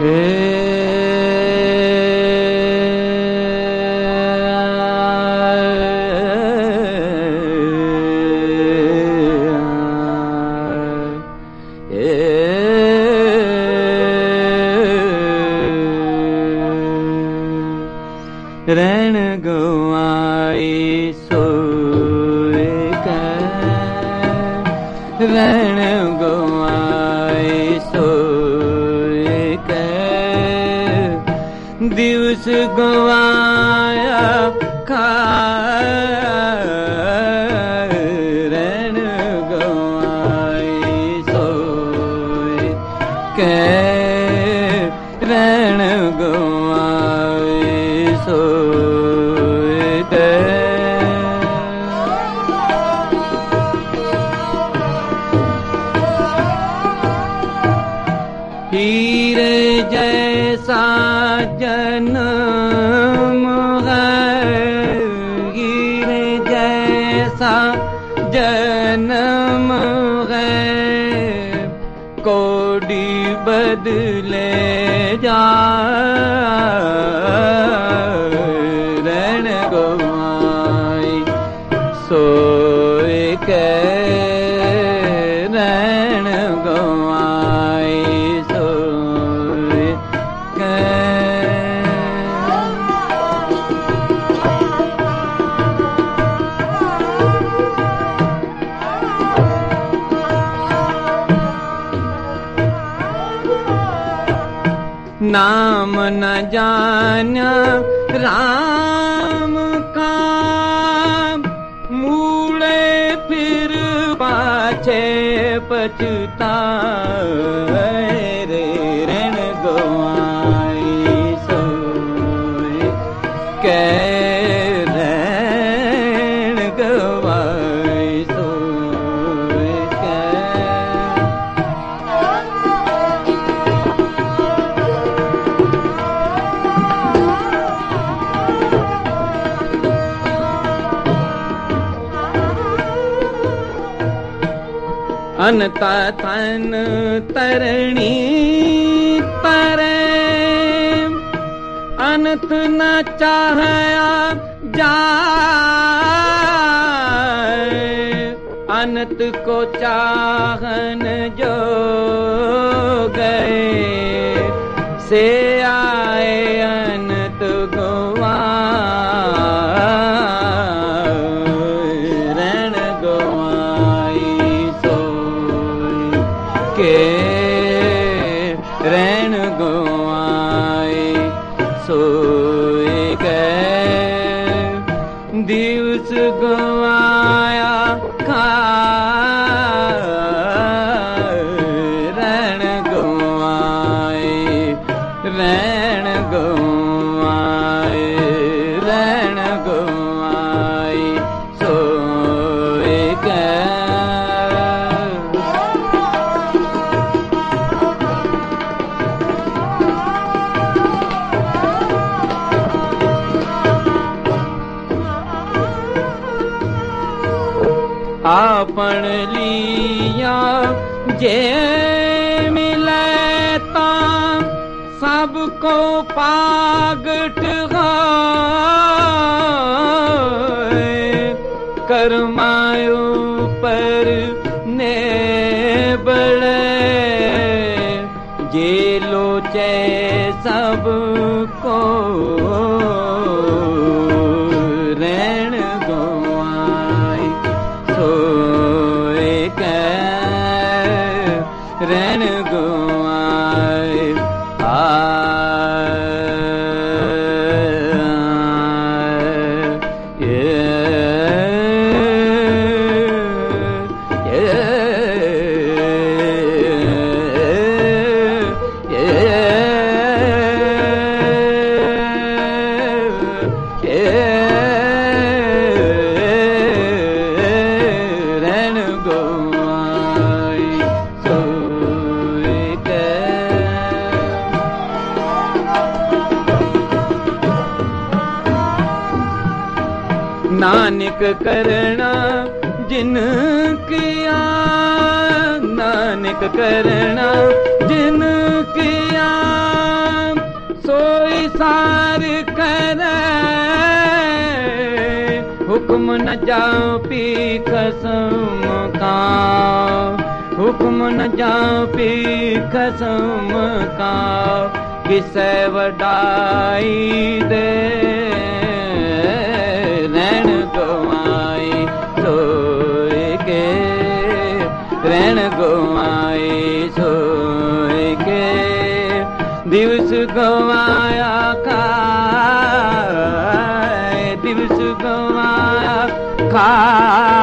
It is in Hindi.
रण गवाई सोए रण गवाई सोए दिवस गवाया खा रण गवाई सोए रण गवाई सोए हीरे जैसा जन्म है हीरे जैसा जन्म है कोडी बदले जा रण गवाई सोए रण गवाई सोए नाम न जाना राम का मूले फिर पाछे पछताए रे रण गवाई सोए रण गवाई सोए अनता तन तरणी तरे अनत न चाहया जाए अनत को चाहन जो गए से आए अनत गवा रण गवाई रण गवाई सोए दिवस गवाया खा रण गवाई रण गवाई रण गवाई सोए आपन लिया जे मिले ता सबको पागट करमायो पर ने बड़े जे लोचे सबको रण गवाई सोए रण गवाई रण गवाई सोए नानक करना जिन किया नानक करना जिन किया करे हुक्म न जाओ पी खसम का हुक्म न जाओ पी खसम का किसे वडाई दे रैन गवाई सोए के रैन गवाई सोए के दिवस गवाया खाए दिवस गवाया खा